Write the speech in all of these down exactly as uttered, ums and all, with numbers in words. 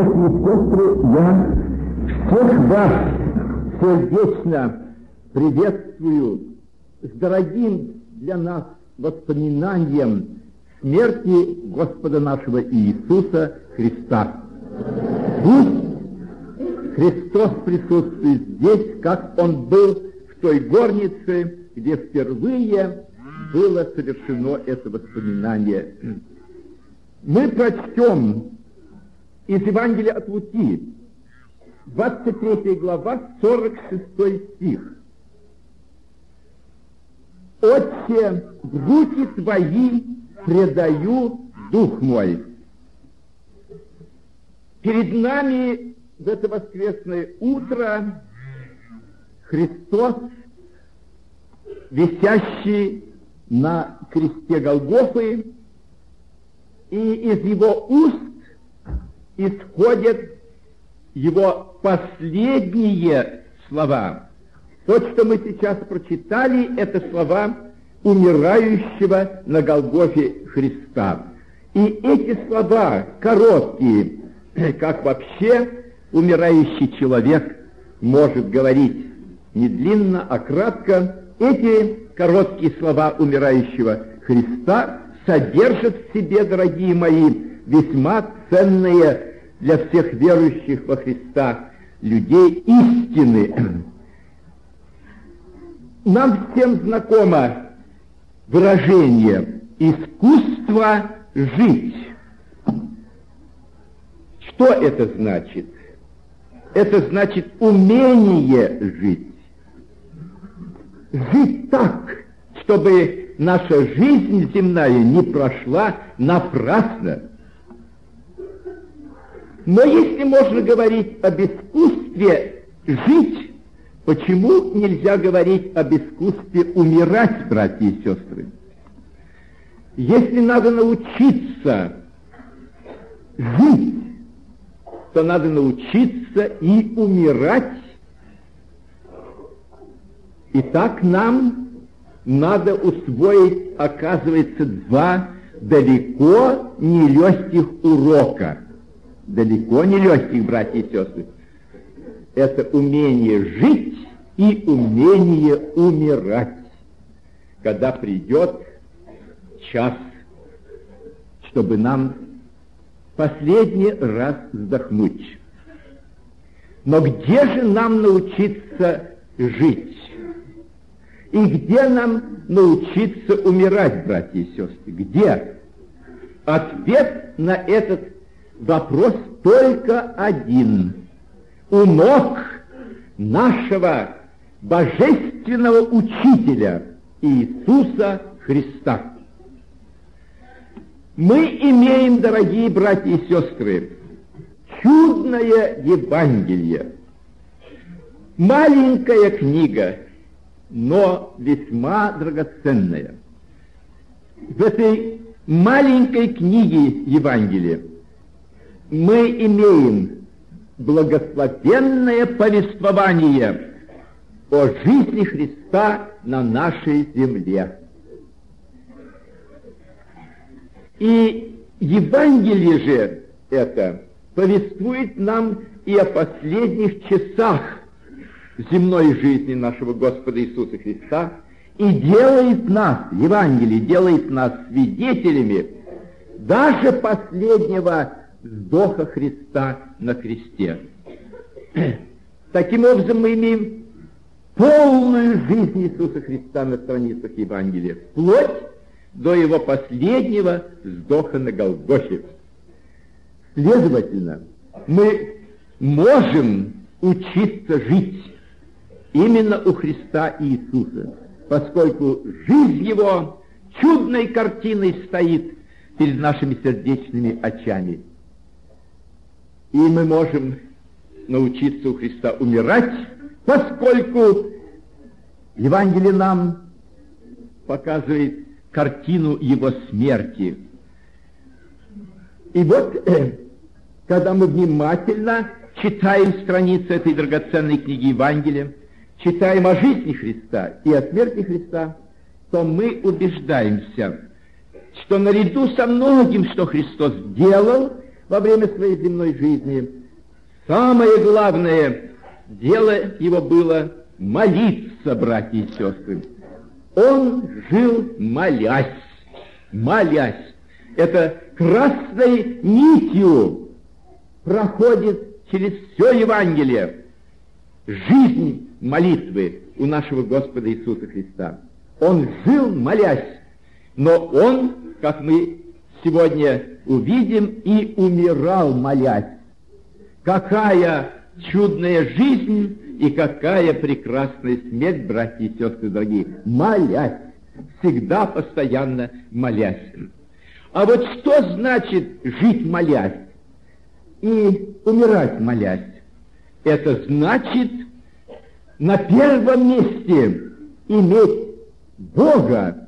братья и сестры, я всех вас сердечно приветствую с дорогим для нас воспоминанием смерти Господа нашего Иисуса Христа. Пусть Христос присутствует здесь, как Он был в той горнице, где впервые было совершено это воспоминание. Мы прочтем из Евангелия от Луки, двадцать третья глава, сорок шестой стих. «Отче, в руки Твои предаю дух мой». Перед нами в это воскресное утро Христос, висящий на кресте Голгофы, и из Его уст исходят Его последние слова. То, что мы сейчас прочитали, это слова умирающего на Голгофе Христа. И эти слова короткие, как вообще умирающий человек может говорить не длинно, а кратко. Эти короткие слова умирающего Христа содержат в себе, дорогие мои, весьма ценные для всех верующих во Христа людей истины. Нам всем знакомо выражение «искусство жить». Что это значит? Это значит умение жить. Жить так, чтобы наша жизнь земная не прошла напрасно. Но если можно говорить об искусстве жить, почему нельзя говорить об искусстве умирать, братья и сестры? Если надо научиться жить, то надо научиться и умирать. Итак, нам надо усвоить, оказывается, два далеко не легких урока. Далеко не легких, братья и сестры. Это умение жить и умение умирать, когда придет час, чтобы нам последний раз вздохнуть. Но где же нам научиться жить? И где нам научиться умирать, братья и сестры? Где? Ответ на этот вопрос только один. У ног нашего божественного учителя Иисуса Христа. Мы имеем, дорогие братья и сестры, чудное Евангелие. Маленькая книга, но весьма драгоценная. В этой маленькой книге Евангелия мы имеем благословенное повествование о жизни Христа на нашей земле. И Евангелие же это повествует нам и о последних часах земной жизни нашего Господа Иисуса Христа, и делает нас, Евангелие делает нас свидетелями даже последнего вздоха Христа на кресте. Таким образом, мы имеем полную жизнь Иисуса Христа на страницах Евангелия, вплоть до Его последнего вздоха на Голгофе. Следовательно, мы можем учиться жить именно у Христа Иисуса, поскольку жизнь Его чудной картиной стоит перед нашими сердечными очами. И мы можем научиться у Христа умирать, поскольку Евангелие нам показывает картину Его смерти. И вот, когда мы внимательно читаем страницы этой драгоценной книги Евангелия, читаем о жизни Христа и о смерти Христа, то мы убеждаемся, что наряду со многим, что Христос делал, во время своей земной жизни самое главное дело его было молиться, братья и сестры. Он жил молясь, молясь. Это красной нитью проходит через все Евангелие жизнь молитвы у нашего Господа Иисуса Христа. Он жил молясь, но он, как мы сегодня увидим, и умирал молясь. Какая чудная жизнь и какая прекрасная смерть, братья и сестры дорогие, молясь, всегда постоянно молясь. А вот что значит жить молясь и умирать молясь? Это значит на первом месте иметь Бога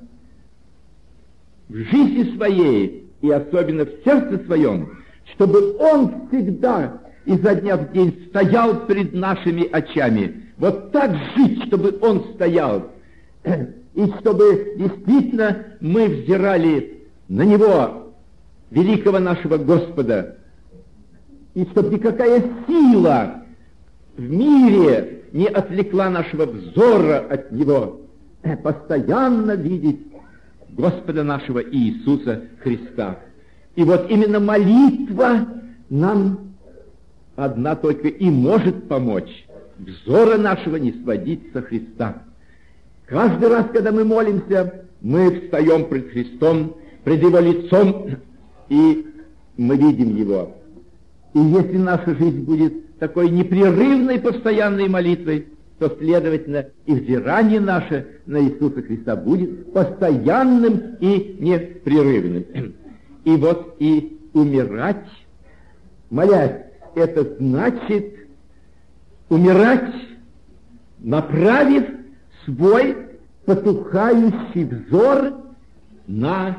в жизни своей и особенно в сердце своем, чтобы Он всегда изо дня в день стоял перед нашими очами. Вот так жить, чтобы Он стоял, и чтобы действительно мы взирали на Него, великого нашего Господа, и чтобы никакая сила в мире не отвлекла нашего взора от Него, постоянно видеть Господа нашего Иисуса Христа. И вот именно молитва нам одна только и может помочь взора нашего не сводить со Христа. Каждый раз, когда мы молимся, мы встаем пред Христом, пред Его лицом, и мы видим Его. И если наша жизнь будет такой непрерывной, постоянной молитвой, то, следовательно, и взирание наше на Иисуса Христа будет постоянным и непрерывным. И вот и умирать, молясь, это значит умирать, направив свой потухающий взор на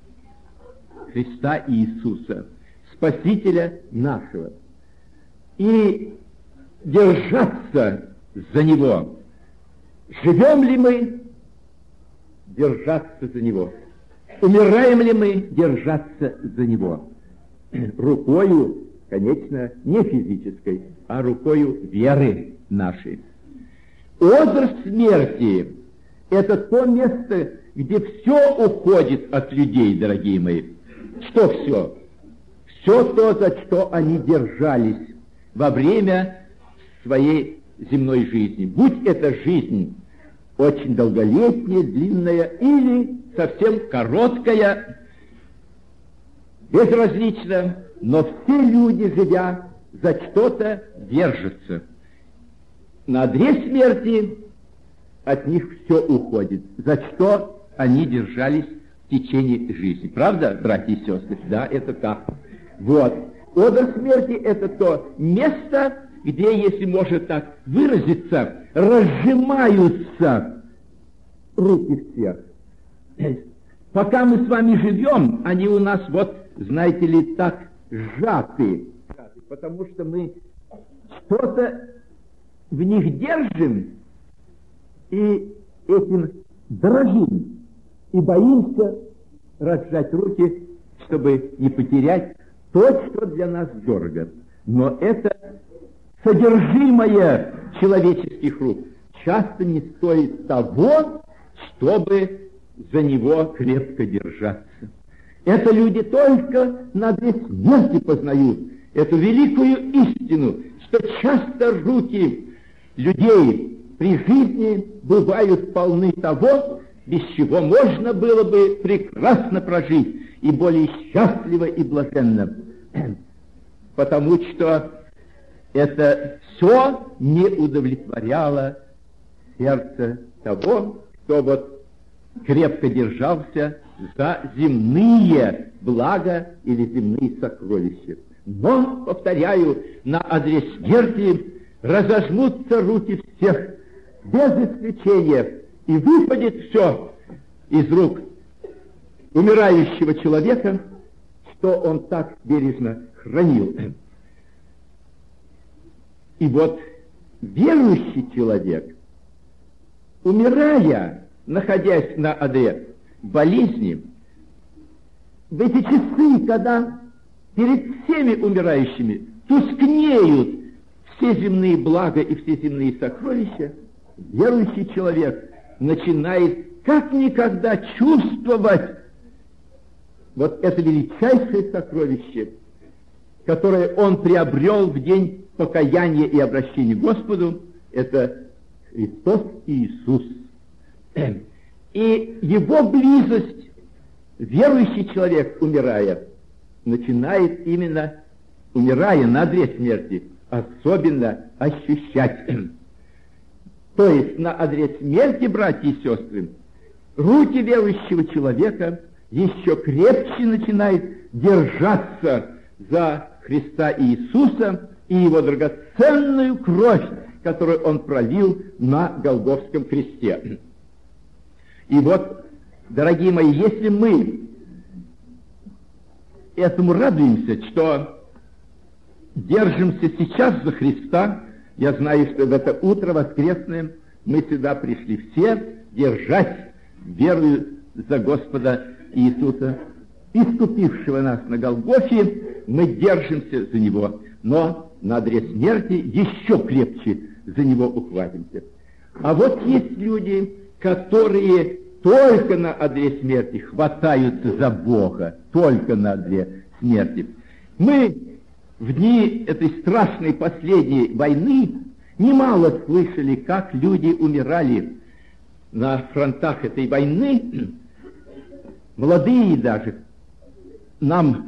Христа Иисуса, Спасителя нашего, и держаться за Него. Живем ли мы? Держаться за Него. Умираем ли мы? Держаться за Него. Рукою, конечно, не физической, а рукою веры нашей. Одр смерти — это то место, где все уходит от людей, дорогие мои. Что все? Все то, за что они держались во время своей земной жизни. Будь это жизнь очень долголетняя, длинная или совсем короткая, безразлично, но все люди, живя, за что-то держатся. На одре смерти от них все уходит, за что они держались в течение жизни. Правда, братья и сестры? Да, это так. Вот. Одр смерти — это то место, где, если можно так выразиться, разжимаются руки всех. Пока мы с вами живем, они у нас, вот, знаете ли, так сжаты, потому что мы что-то в них держим и этим дорожим, и боимся разжать руки, чтобы не потерять то, что для нас дорого. Но это содержимое человеческих рук часто не стоит того, чтобы за него крепко держаться. Это люди только на одре смерти познают эту великую истину, что часто руки людей при жизни бывают полны того, без чего можно было бы прекрасно прожить и более счастливо и блаженно. Потому что это все не удовлетворяло сердце того, кто вот крепко держался за земные блага или земные сокровища. Но, повторяю, на одре смерти разожмутся руки всех, без исключения, и выпадет все из рук умирающего человека, что он так бережно хранил. И вот верующий человек, умирая, находясь на одре болезни, в эти часы, когда перед всеми умирающими тускнеют все земные блага и все земные сокровища, верующий человек начинает как никогда чувствовать вот это величайшее сокровище, которое он приобрел в день покаяния и обращения к Господу, это Христос Иисус. И его близость верующий человек, умирая, начинает именно, умирая на одре смерти, особенно ощущать. То есть на одре смерти, братья и сестры, руки верующего человека еще крепче начинают держаться за Христа Иисуса и его драгоценную кровь, которую он пролил на Голгофском кресте. И вот, дорогие мои, если мы этому радуемся, что держимся сейчас за Христа, я знаю, что в это утро воскресное мы сюда пришли все, держать веру за Господа Иисуса, искупившего нас на Голгофе, мы держимся за Него, но на одре смерти еще крепче за Него ухватимся. А вот есть люди, которые только на одре смерти хватаются за Бога, только на одре смерти. Мы в дни этой страшной последней войны немало слышали, как люди умирали на фронтах этой войны, молодые даже, нам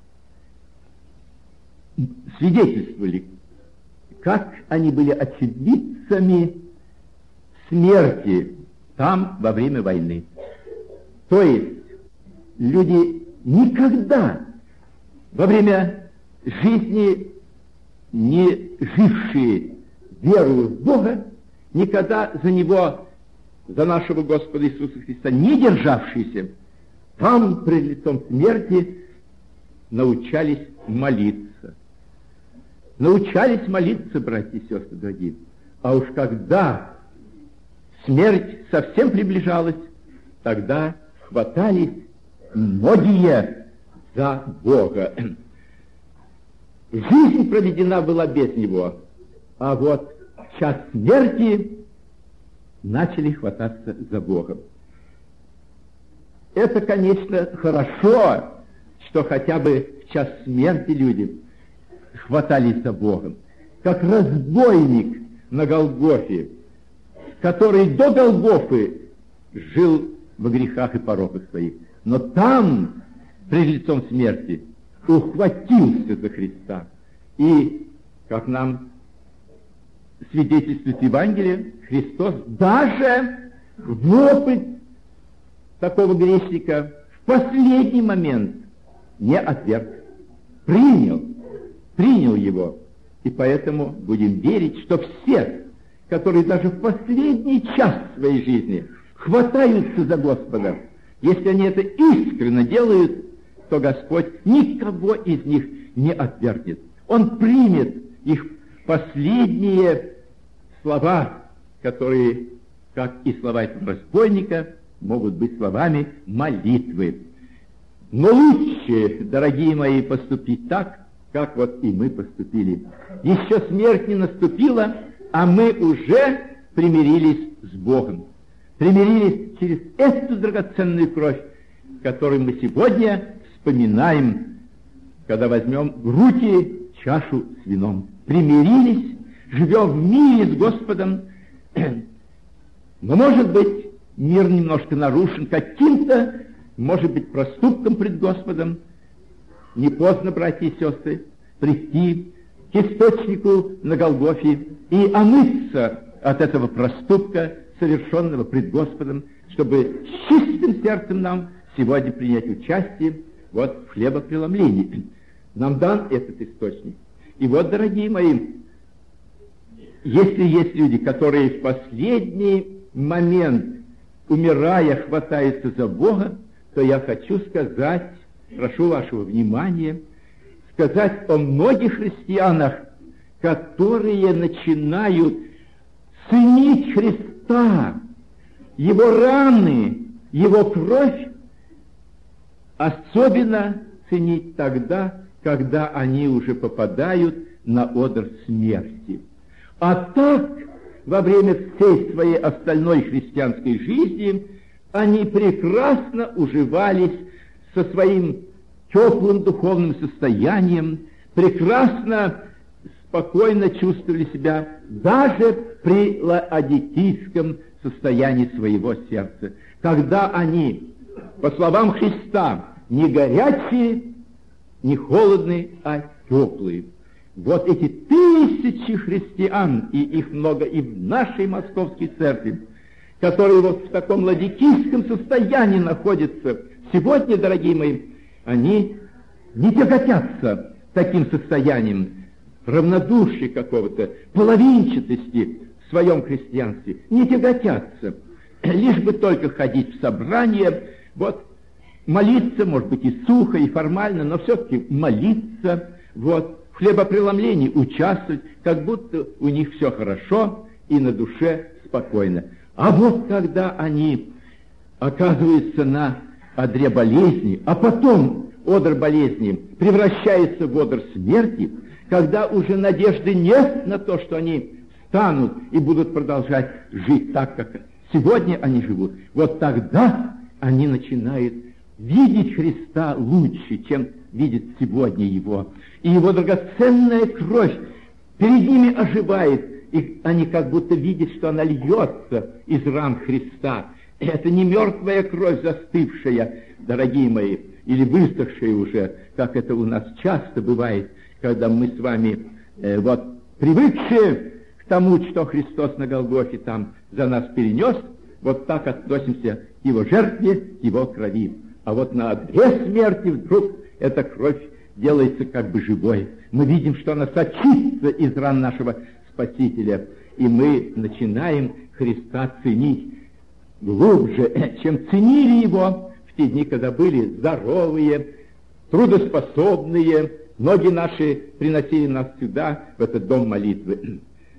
свидетельствовали, как они были очевидцами смерти там во время войны. То есть люди никогда во время жизни не жившие верою в Бога, никогда за Него, за нашего Господа Иисуса Христа не державшиеся, там пред лицом смерти научались молиться. Научались молиться, братья и сестры дорогие. А уж когда смерть совсем приближалась, тогда хватались многие за Бога. Жизнь проведена была без Него, а вот в час смерти начали хвататься за Богом. Это, конечно, хорошо, что хотя бы в час смерти люди хватались за Богом. Как разбойник на Голгофе, который до Голгофы жил во грехах и пороках своих, но там, пред лицом смерти, ухватился за Христа. И, как нам свидетельствует Евангелие, Христос даже вопль такого грешника в последний момент не отверг, принял, принял его. И поэтому будем верить, что все, которые даже в последний час своей жизни хватаются за Господа, если они это искренне делают, то Господь никого из них не отвергнет. Он примет их последние слова, которые, как и слова этого разбойника, могут быть словами молитвы. Но лучше, дорогие мои, поступить так, как вот и мы поступили. Еще смерть не наступила, а мы уже примирились с Богом. Примирились через эту драгоценную кровь, которую мы сегодня вспоминаем, когда возьмем в руки чашу с вином. Примирились, живем в мире с Господом, но, может быть, мир немножко нарушен каким-то, может быть, проступком пред Господом. Не поздно, братья и сестры, прийти к источнику на Голгофе и омыться от этого проступка, совершенного пред Господом, чтобы с чистым сердцем нам сегодня принять участие вот в хлебопреломлении. Нам дан этот источник. И вот, дорогие мои, если есть люди, которые в последний момент, умирая, хватаются за Бога, то я хочу сказать, прошу вашего внимания, сказать о многих христианах, которые начинают ценить Христа, Его раны, Его кровь, особенно ценить тогда, когда они уже попадают на одр смерти. А так, во время всей своей остальной христианской жизни, они прекрасно уживались со своим теплым духовным состоянием, прекрасно, спокойно чувствовали себя даже при лаодикийском состоянии своего сердца, когда они, по словам Христа, не горячие, не холодные, а теплые. Вот эти тысячи христиан, и их много и в нашей московской церкви, которые вот в таком ладикийском состоянии находятся сегодня, дорогие мои, они не тяготятся таким состоянием равнодушия какого-то, половинчатости в своем христианстве, не тяготятся, лишь бы только ходить в собрание, вот, молиться, может быть, и сухо, и формально, но все-таки молиться, вот, в хлебопреломлении участвовать, как будто у них все хорошо и на душе спокойно. А вот когда они оказываются на одре болезни, а потом одр болезни превращается в одр смерти, когда уже надежды нет на то, что они станут и будут продолжать жить так, как сегодня они живут, вот тогда они начинают видеть Христа лучше, чем видят сегодня Его. И Его драгоценная кровь перед ними оживает, и они как будто видят, что она льется из ран Христа. Это не мертвая кровь застывшая, дорогие мои, или высохшая уже, как это у нас часто бывает, когда мы с вами, э, вот, привыкшие к тому, что Христос на Голгофе там за нас перенес, вот так относимся к Его жертве, к Его крови. А вот на одре смерти вдруг эта кровь делается как бы живой. Мы видим, что она сочится из ран нашего Спасителя, и мы начинаем Христа ценить глубже, чем ценили Его в те дни, когда были здоровые, трудоспособные, ноги наши приносили нас сюда, в этот дом молитвы.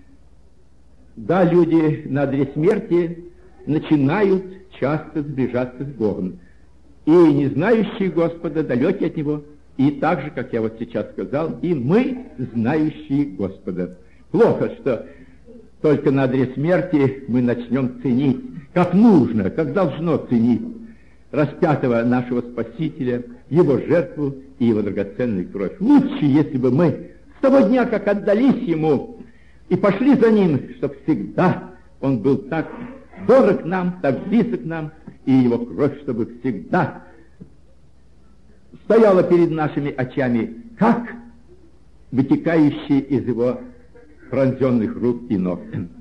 Да, люди на одре смерти начинают часто сближаться с Богом. И не знающие Господа, далекие от Него, и так же, как я вот сейчас сказал, и мы, знающие Господа. Плохо, что только на одре смерти мы начнем ценить, как нужно, как должно ценить распятого нашего Спасителя, Его жертву и Его драгоценную кровь. Лучше, если бы мы с того дня, как отдались Ему и пошли за Ним, чтобы всегда Он был так дорог нам, так близок нам, и Его кровь, чтобы всегда стояла перед нашими очами, как вытекающая из Его пронзенных рук и ног.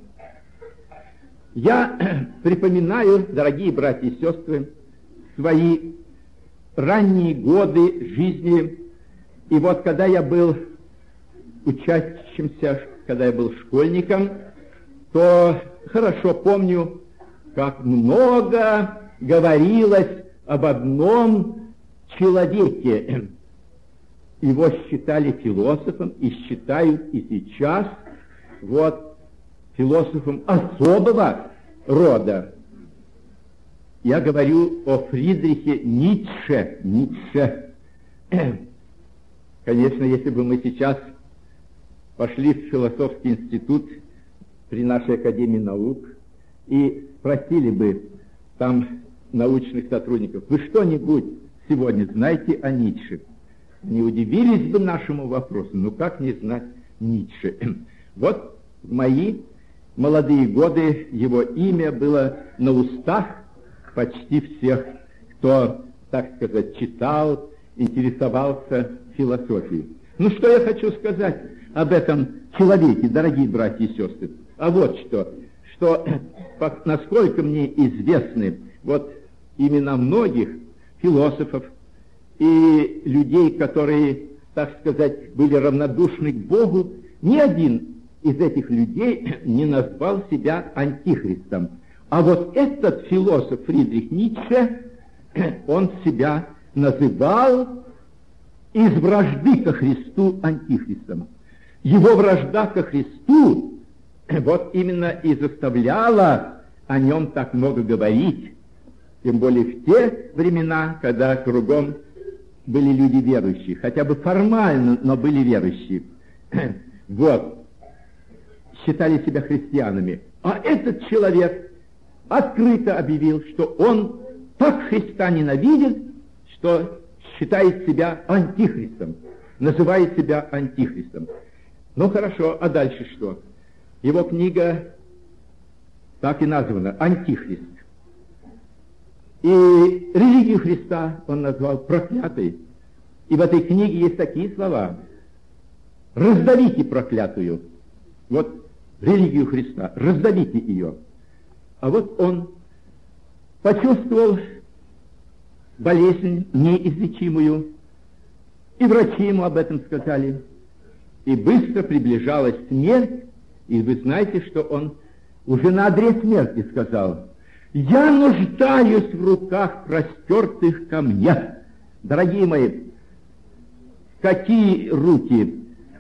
Я припоминаю, дорогие братья и сестры, свои ранние годы жизни, и вот когда я был учащимся, когда я был школьником, то хорошо помню, как много говорилось об одном человеке. Его считали философом и считают и сейчас, вот, философом особого рода. Я говорю о Фридрихе Ницше. Ницше. Конечно, если бы мы сейчас пошли в философский институт при нашей Академии наук и спросили бы там научных сотрудников: вы что-нибудь сегодня знаете о Ницше? Не удивились бы нашему вопросу. Ну как не знать Ницше? Вот в мои молодые годы его имя было на устах почти всех, кто, так сказать, читал, интересовался философией. Ну что я хочу сказать об этом человеке, дорогие братья и сестры? А вот что, что, насколько мне известны вот имена многих философов и людей, которые, так сказать, были равнодушны к Богу, ни один из этих людей не назвал себя антихристом. А вот этот философ Фридрих Ницше, он себя называл из вражды ко Христу антихристом. Его вражда ко Христу вот именно и заставляла о нем так много говорить, тем более в те времена, когда кругом были люди верующие, хотя бы формально, но были верующие. Вот. Считали себя христианами. А этот человек открыто объявил, что он так Христа ненавидит, что считает себя антихристом, называет себя антихристом. Ну хорошо, а дальше что? Его книга так и названа «Антихрист». И религию Христа он назвал проклятой. И в этой книге есть такие слова: «Раздавите проклятую». Вот религию Христа, раздавите ее. А вот он почувствовал болезнь неизлечимую, и врачи ему об этом сказали, и быстро приближалась смерть, и вы знаете, что он уже на одре смерти сказал: «Я нуждаюсь в руках, простертых ко мне». Дорогие мои, какие руки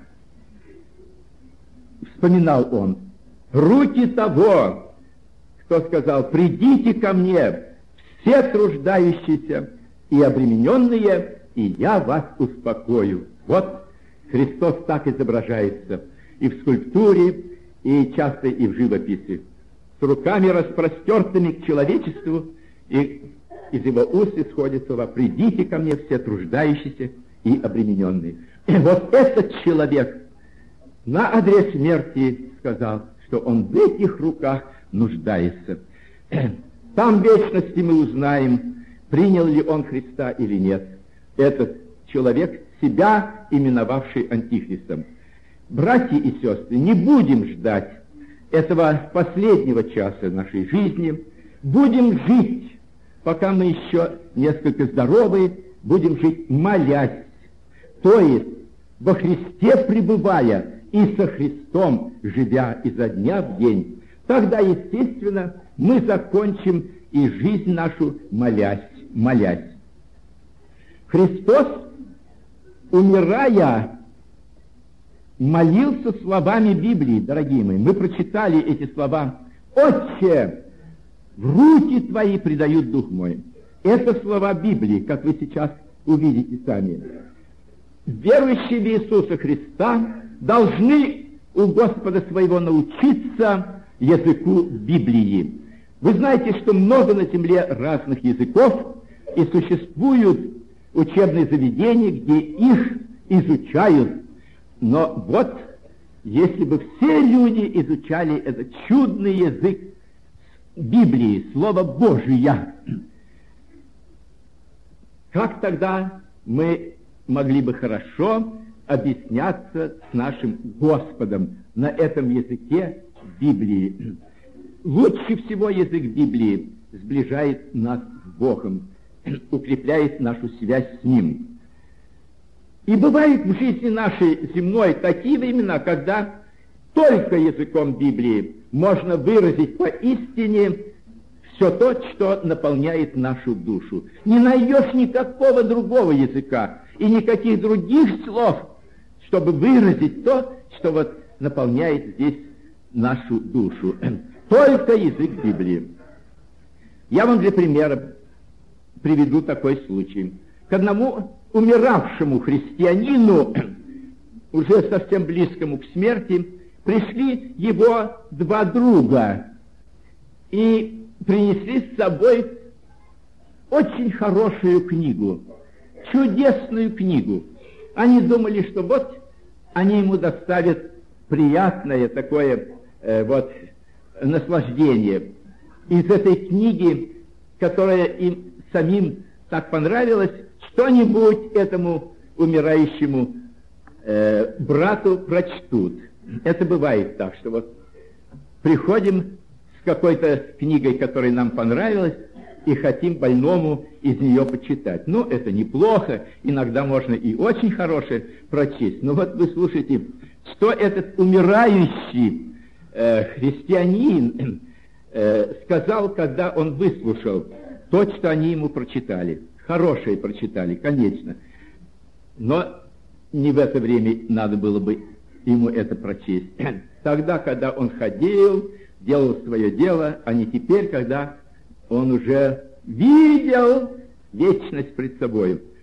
вспоминал он? Руки того, кто сказал: «Придите ко мне, все труждающиеся и обремененные, и я вас успокою». Вот Христос так изображается и в скульптуре, и часто и в живописи, с руками распростертыми к человечеству, и из его уст исходят слова: «Придите ко мне, все труждающиеся и обремененные». И вот этот человек на одре смерти сказал, что он в этих руках нуждается. Там в вечности мы узнаем, принял ли он Христа или нет. Этот человек, себя именовавший антихристом. Братья и сестры, не будем ждать этого последнего часа нашей жизни. Будем жить, пока мы еще несколько здоровы, будем жить, молясь. То есть во Христе пребывая и со Христом живя изо дня в день. Тогда, естественно, мы закончим и жизнь нашу молясь, молясь. Христос, умирая, молился словами Библии, дорогие мои. Мы прочитали эти слова: «Отче, в руки Твои предают дух мой». Это слова Библии, как вы сейчас увидите сами. Верующие в Иисуса Христа должны у Господа своего научиться языку Библии. Вы знаете, что много на земле разных языков, и существуют учебные заведения, где их изучают. Но вот, если бы все люди изучали этот чудный язык Библии, Слово Божие, как тогда мы могли бы хорошо объясняться с нашим Господом на этом языке Библии? Лучше всего язык Библии сближает нас с Богом, укрепляет нашу связь с Ним. И бывают в жизни нашей земной такие времена, когда только языком Библии можно выразить поистине все то, что наполняет нашу душу. Не найдешь никакого другого языка и никаких других слов, чтобы выразить то, что вот наполняет здесь нашу душу. Только язык Библии. Я вам для примера приведу такой случай. К одному умиравшему христианину, уже совсем близкому к смерти, пришли его два друга и принесли с собой очень хорошую книгу, чудесную книгу. Они думали, что вот они ему доставят приятное такое э, вот наслаждение. Из этой книги, которая им самим так понравилась, что-нибудь этому умирающему э, брату прочтут. Это бывает так, что вот приходим с какой-то книгой, которая нам понравилась, и хотим больному из нее почитать. Ну, это неплохо, иногда можно и очень хорошее прочесть. Но вот вы слушайте, что этот умирающий э, христианин э, сказал, когда он выслушал то, что они ему прочитали. Хорошее прочитали, конечно. Но не в это время надо было бы ему это прочесть. Тогда, когда он ходил, делал свое дело, а не теперь, когда он уже видел вечность пред собой.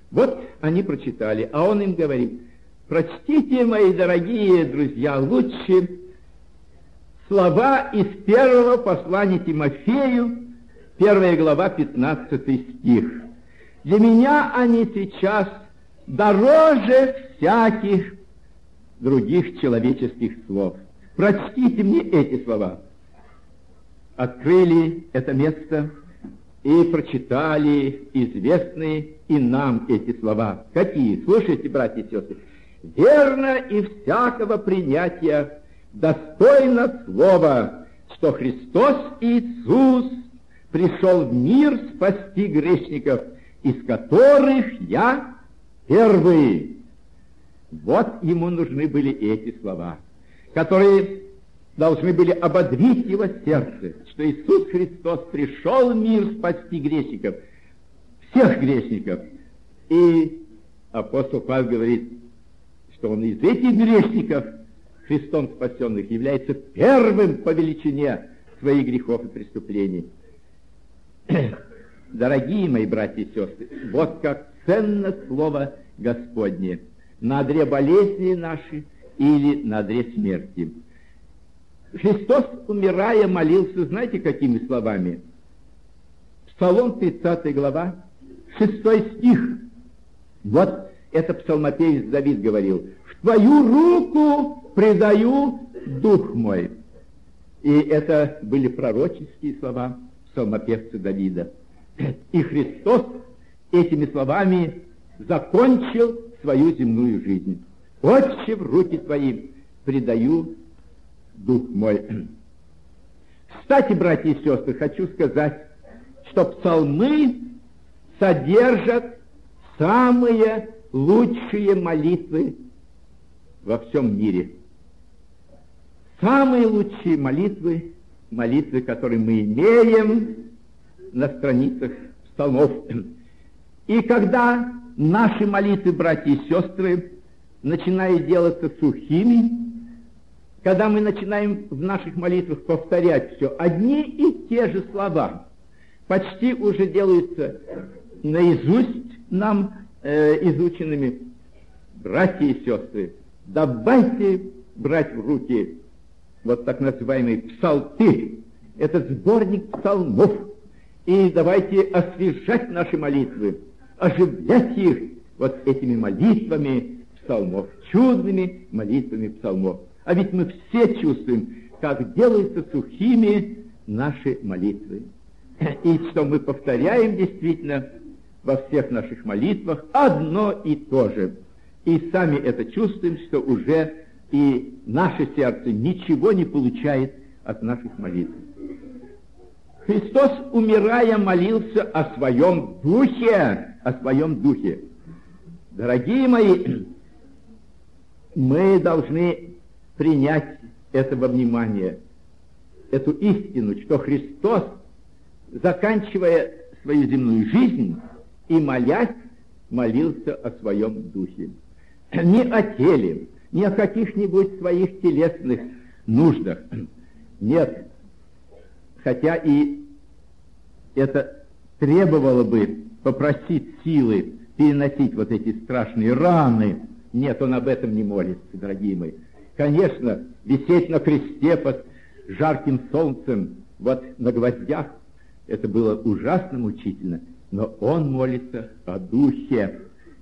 Вот они прочитали, а он им говорит: прочтите, мои дорогие друзья, лучше слова из первого послания Тимофею, первая глава, пятнадцатый стих. Для меня они сейчас дороже всяких других человеческих слов. Прочтите мне эти слова. Открыли это место и прочитали известные и нам эти слова. Какие? Слушайте, братья и сестры. «Верно и всякого принятия достойно слова, что Христос Иисус пришел в мир спасти грешников, из которых я первый». Вот ему нужны были эти слова, которые должны были ободрить его сердце, что Иисус Христос пришел в мир спасти грешников, всех грешников. И апостол Павел говорит, что он из этих грешников, Христом спасенных, является первым по величине своих грехов и преступлений. Дорогие мои братья и сестры, вот как ценно слово Господне на одре болезни наши или на одре смерти. Христос, умирая, молился, знаете, какими словами? Псалом тридцатая глава, шестой стих. Вот это псалмопевец Давид говорил: «В Твою руку предаю дух мой». И это были пророческие слова псалмопевца Давида. И Христос этими словами закончил свою земную жизнь. «Отче, в руки Твои предаю дух мой». Кстати, братья и сестры, хочу сказать, что псалмы содержат самые лучшие молитвы во всем мире. Самые лучшие молитвы, молитвы, которые мы имеем на страницах псалмов. И когда наши молитвы, братья и сестры, начинают делаться сухими, когда мы начинаем в наших молитвах повторять все одни и те же слова, почти уже делаются наизусть нам э, изученными, братья и сестры, давайте брать в руки вот так называемый псалтырь, этот сборник псалмов, и давайте освежать наши молитвы, оживлять их вот этими молитвами псалмов, чудными молитвами псалмов. А ведь мы все чувствуем, как делаются сухими наши молитвы. И что мы повторяем действительно во всех наших молитвах одно и то же. И сами это чувствуем, что уже и наше сердце ничего не получает от наших молитв. Христос, умирая, молился о своем духе, о своем духе. Дорогие мои, мы должны принять это во внимание, эту истину, что Христос, заканчивая свою земную жизнь и молясь, молился о своем духе. Не о теле, не о каких-нибудь своих телесных нуждах. Нет. Хотя и это требовало бы попросить силы переносить вот эти страшные раны. Нет, он об этом не молится, дорогие мои. Конечно, висеть на кресте под жарким солнцем, вот на гвоздях, это было ужасно мучительно, но он молится о духе.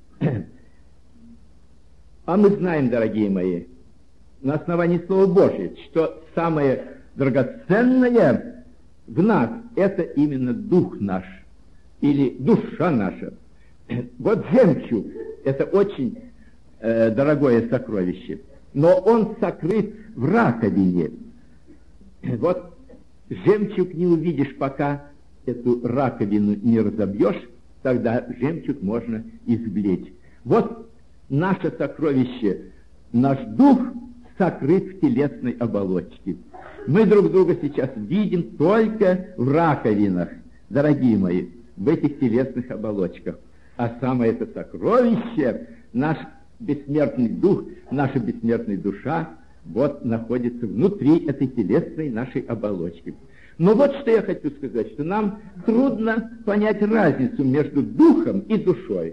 А мы знаем, дорогие мои, на основании Слова Божьего, что самое драгоценное в нас — это именно дух наш, или душа наша. Вот жемчуг — это очень э, дорогое сокровище, но он сокрыт в раковине. Вот жемчуг не увидишь, пока эту раковину не разобьешь, тогда жемчуг можно извлечь. Вот наше сокровище, наш дух сокрыт в телесной оболочке. Мы друг друга сейчас видим только в раковинах, дорогие мои, в этих телесных оболочках. А самое это сокровище, наш бессмертный дух, наша бессмертная душа, вот находится внутри этой телесной нашей оболочки. Но вот что я хочу сказать, что нам трудно понять разницу между духом и душой.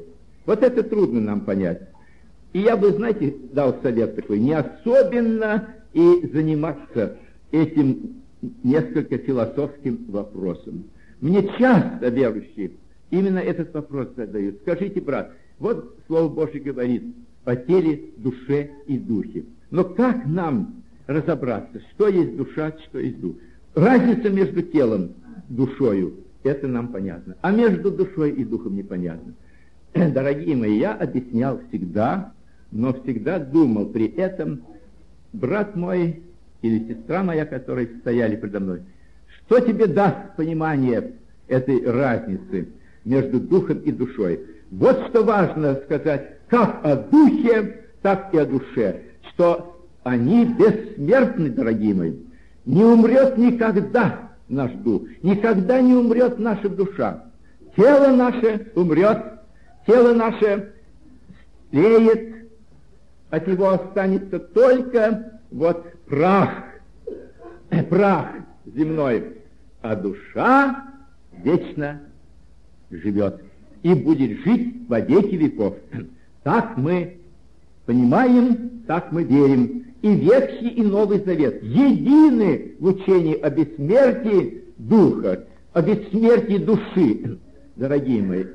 Вот это трудно нам понять. И я бы, знаете, дал совет такой, не особенно и заниматься этим несколько философским вопросом. Мне часто верующие именно этот вопрос задают. Скажите, брат, вот Слово Божье говорит о теле, душе и духе. Но как нам разобраться, что есть душа, что есть дух? Разница между телом, душою, это нам понятно. А между душой и духом непонятно. Дорогие мои, я объяснял всегда, но всегда думал при этом, брат мой или сестра моя, которые стояли предо мной, что тебе даст понимание этой разницы между духом и душой? Вот что важно сказать, как о духе, так и о душе, что они бессмертны, дорогие мои. Не умрет никогда наш дух, никогда не умрет наша душа. Тело наше умрет, тело наше тлеет, от него останется только вот прах, прах земной, а душа вечно живет и будет жить во веки веков. Так мы понимаем, так мы верим. И Ветхий, и Новый Завет едины в учении о бессмертии духа, о бессмертии души. Дорогие мои,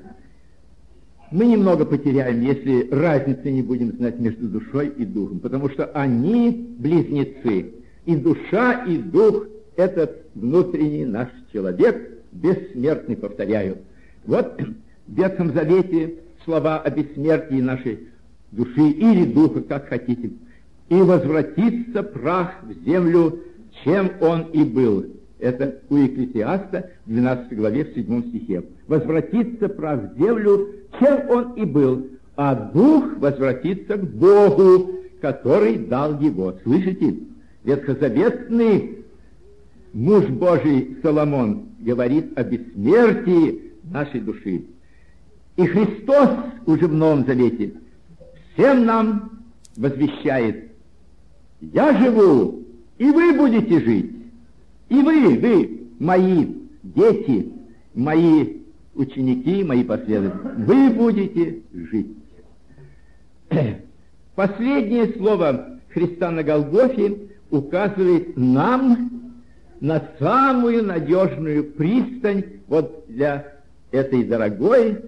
мы немного потеряем, если разницы не будем знать между душой и духом, потому что они близнецы. И душа, и дух — это внутренний наш человек, бессмертный, повторяю. Вот в Ветхом Завете слова о бессмертии нашей души или духа, как хотите. «И возвратится прах в землю, чем он и был». Это у Екклесиаста, в двенадцатой главе, в седьмом стихе. «Возвратится прах в землю, чем он и был, а дух возвратится к Богу, который дал его». Слышите? Ветхозаветный муж Божий Соломон говорит о бессмертии нашей души. И Христос уже в Новом Завете всем нам возвещает: «Я живу, и вы будете жить, и вы, вы, мои дети, мои ученики, мои последователи, вы будете жить». Последнее слово Христа на Голгофе указывает нам на самую надежную пристань вот для этой дорогой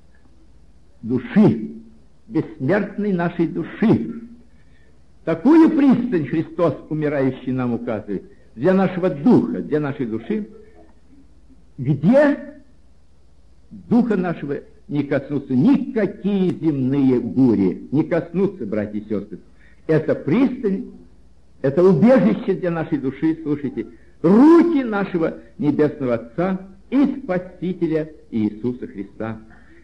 души, бессмертной нашей души. Такую пристань Христос, умирающий, нам указывает для нашего духа, для нашей души, где духа нашего не коснутся никакие земные бури, не коснутся, братья и сестры. Это пристань, это убежище для нашей души, слушайте, руки нашего Небесного Отца и Спасителя Иисуса Христа.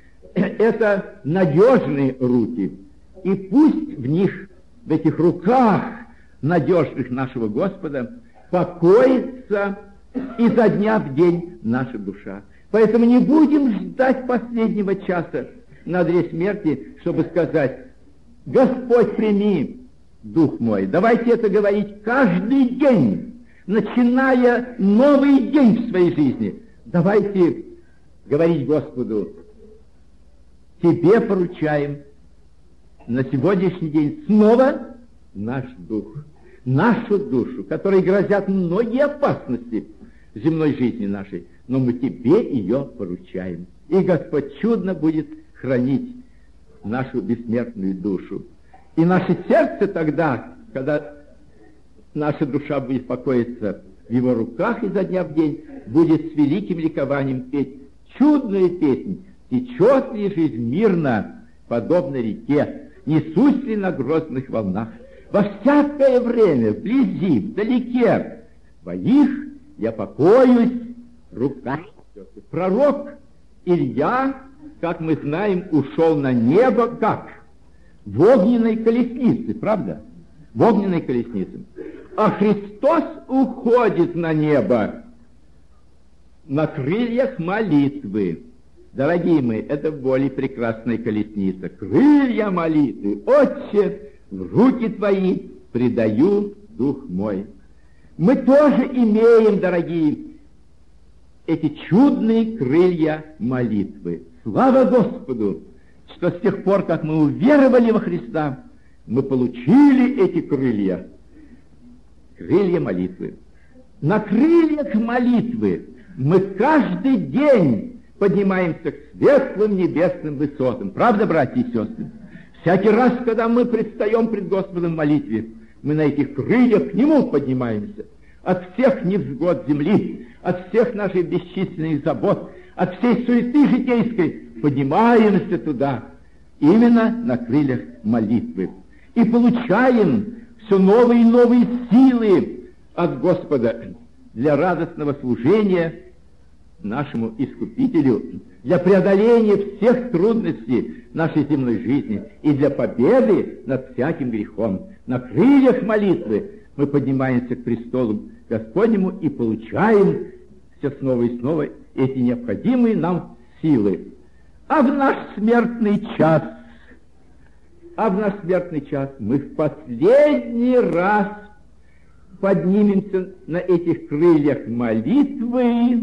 Это надежные руки, и пусть в них, в этих руках надежных нашего Господа, покоится изо дня в день наша душа. Поэтому не будем ждать последнего часа на одре смерти, чтобы сказать: «Господь, прими дух мой». Давайте это говорить каждый день, начиная новый день в своей жизни. Давайте говорить Господу: Тебе поручаем на сегодняшний день снова наш дух, нашу душу, которой грозят многие опасности земной жизни нашей, но мы Тебе ее поручаем. И Господь чудно будет хранить нашу бессмертную душу. И наше сердце тогда, когда наша душа будет покоиться в Его руках изо дня в день, будет с великим ликованием петь чудную песнь: «Течет ли жизнь мирно, подобно реке, несусь ли на грозных волнах, во всякое время, вблизи, вдалеке, твоих я покоюсь в руках». Пророк Илья, как мы знаем, ушел на небо как? В огненной колеснице, правда? В огненной колеснице. А Христос уходит на небо на крыльях молитвы. Дорогие мои, это более прекрасная колесница. Крылья молитвы. Отче, в руки Твои предаю дух мой. Мы тоже имеем, дорогие, эти чудные крылья молитвы. Слава Господу, что с тех пор, как мы уверовали во Христа, мы получили эти крылья. Крылья молитвы. На крыльях молитвы мы каждый день поднимаемся к светлым небесным высотам. Правда, братья и сестры? Всякий раз, когда мы предстаем пред Господом в молитве, мы на этих крыльях к Нему поднимаемся. От всех невзгод земли, от всех наших бесчисленных забот, от всей суеты житейской поднимаемся туда, именно на крыльях молитвы. И получаем все новые и новые силы от Господа для радостного служения нашему Искупителю, для преодоления всех трудностей нашей земной жизни и для победы над всяким грехом. На крыльях молитвы мы поднимаемся к престолу Господнему и получаем все снова и снова эти необходимые нам силы. А в наш смертный час, а в наш смертный час мы в последний раз поднимемся на этих крыльях молитвы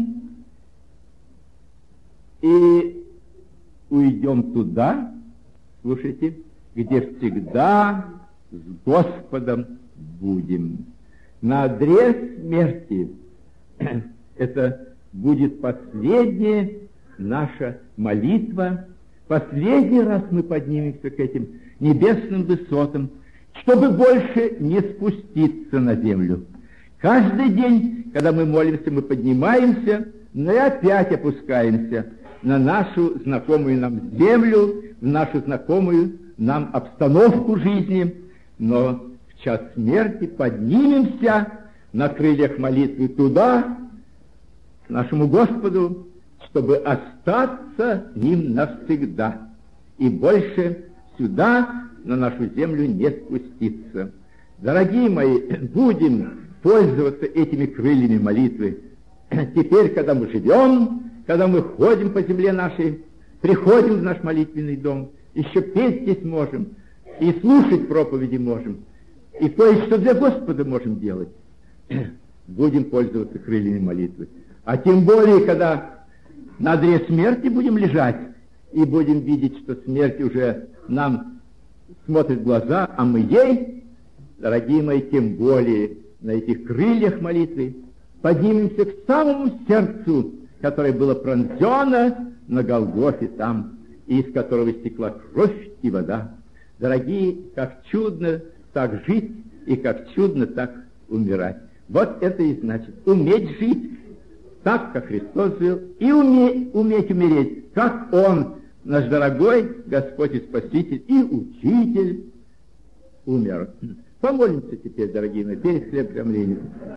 и уйдем туда, слушайте, где всегда с Господом будем. На одре смерти это будет последняя наша молитва. Последний раз мы поднимемся к этим небесным высотам, чтобы больше не спуститься на землю. Каждый день, когда мы молимся, мы поднимаемся, но и опять опускаемся на нашу знакомую нам землю, в нашу знакомую нам обстановку жизни, но в час смерти поднимемся на крыльях молитвы туда, к нашему Господу, чтобы остаться с Ним навсегда и больше сюда, на нашу землю, не спуститься. Дорогие мои, будем пользоваться этими крыльями молитвы. Теперь, когда мы живем, когда мы ходим по земле нашей, приходим в наш молитвенный дом, еще петь здесь можем, и слушать проповеди можем, и кое-что для Господа можем делать. Будем пользоваться крыльями молитвы. А тем более, когда на одре смерти будем лежать, и будем видеть, что смерть уже нам смотрит в глаза, а мы ей, дорогие мои, тем более на этих крыльях молитвы поднимемся к самому сердцу, которое было пронзено на Голгофе там, и из которого истекла кровь и вода. Дорогие, как чудно так жить, и как чудно так умирать. Вот это и значит уметь жить так, как Христос жил, и уметь, уметь умереть, как Он, наш дорогой Господь и Спаситель, и Учитель, умер. Помолимся теперь, дорогие мои, перед хлебопреломлением.